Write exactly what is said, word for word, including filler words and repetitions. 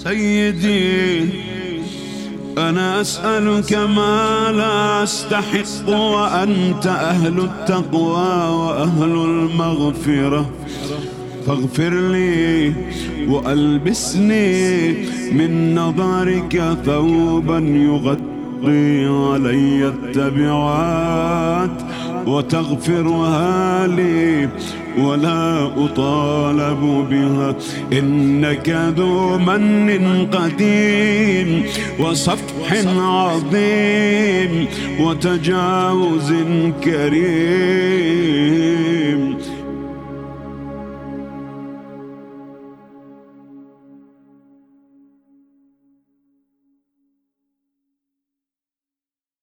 سيدي أنا أسألك ما لا أستحق، وأنت أهل التقوى وأهل المغفرة، فاغفر لي وألبسني من نظرك ثوبا يغطي علي التبعات، وتغفرها لي ولا أطالب بها، إنك ذو من قديم وصفح عظيم وتجاوز كريم.